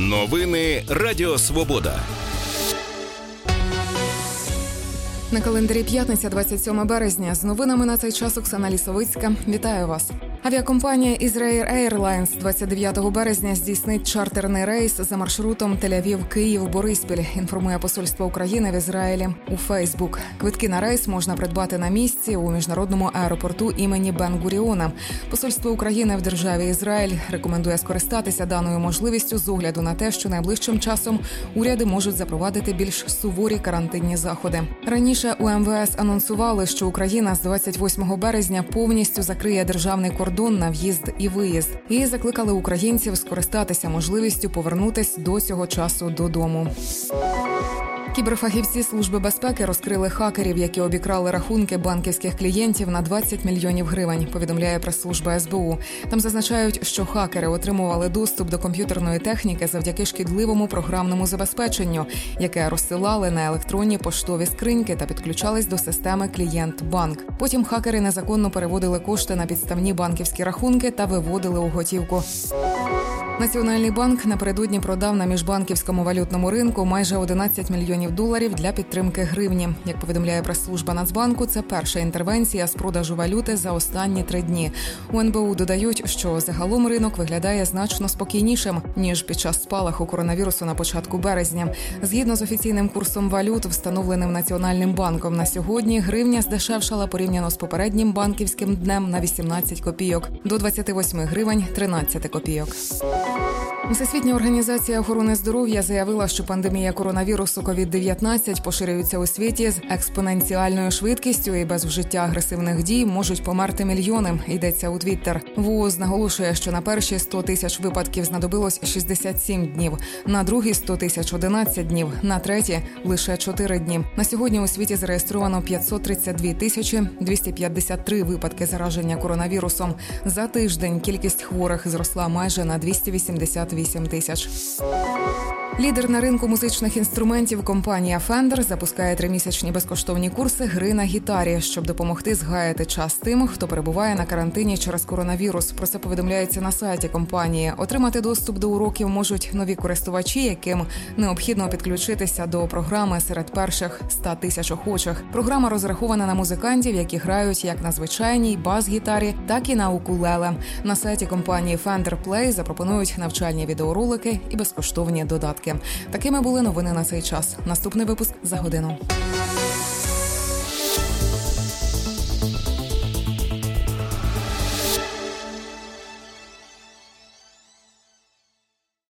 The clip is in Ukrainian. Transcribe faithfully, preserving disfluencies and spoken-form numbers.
Новини Радіо Свобода. На календарі п'ятниця, двадцять сьоме березня. З новинами на цей час Оксана Лісовицька. Вітаю вас. Авіакомпанія Israel Airlines двадцять дев'ятого березня здійснить чартерний рейс за маршрутом Тель-Авів-Київ-Бориспіль, інформує Посольство України в Ізраїлі у Фейсбук. Квитки на рейс можна придбати на місці у міжнародному аеропорту імені Бен-Гуріона. Посольство України в державі Ізраїль рекомендує скористатися даною можливістю з огляду на те, що найближчим часом уряди можуть запровадити більш суворі карантинні заходи. Раніше у ем ве ес анонсували, що Україна з двадцять восьмого березня повністю закриє державний кордон на в'їзд і виїзд. І закликали українців скористатися можливістю повернутися до цього часу додому. Кіберфахівці Служби безпеки розкрили хакерів, які обікрали рахунки банківських клієнтів на двадцять мільйонів гривень, повідомляє прес-служба ес бе у. Там зазначають, що хакери отримували доступ до комп'ютерної техніки завдяки шкідливому програмному забезпеченню, яке розсилали на електронні поштові скриньки та підключались до системи «Клієнт-банк». Потім хакери незаконно переводили кошти на підставні банківські рахунки та виводили у готівку. Національний банк напередодні продав на міжбанківському валютному ринку майже одинадцять мільйонів доларів для підтримки гривні. Як повідомляє прес-служба Нацбанку, це перша інтервенція з продажу валюти за останні три дні. У ен бе у додають, що загалом ринок виглядає значно спокійнішим, ніж під час спалаху коронавірусу на початку березня. Згідно з офіційним курсом валют, встановленим Національним банком на сьогодні, гривня здешевшала порівняно з попереднім банківським днем на вісімнадцять копійок, до двадцять вісім гривень тринадцять копійок. Всесвітня організація охорони здоров'я заявила, що пандемія коронавірусу ковід дев'ятнадцять поширюється у світі з експоненціальною швидкістю і без вжиття агресивних дій можуть померти мільйони, йдеться у Твіттер. ВООЗ наголошує, що на перші сто тисяч випадків знадобилось шістдесят сім днів, на другі сто тисяч – одинадцять днів, на треті – лише чотири дні. На сьогодні у світі зареєстровано п'ятсот тридцять дві тисячі двісті п'ятдесят три випадки зараження коронавірусом. За тиждень кількість хворих зросла майже на двісті вісімдесят вісім тисяч. Лідер на ринку музичних інструментів компанія Fender запускає тримісячні безкоштовні курси гри на гітарі, щоб допомогти згаяти час тим, хто перебуває на карантині через коронавірус. Про це повідомляється на сайті компанії. Отримати доступ до уроків можуть нові користувачі, яким необхідно підключитися до програми серед перших ста тисяч охочих. Програма розрахована на музикантів, які грають як на звичайній бас-гітарі, так і на укулеле. На сайті компанії Fender Play запропонують навчальні відеоролики і безкоштовні додатки. Такими були новини на цей час. Наступний випуск за годину.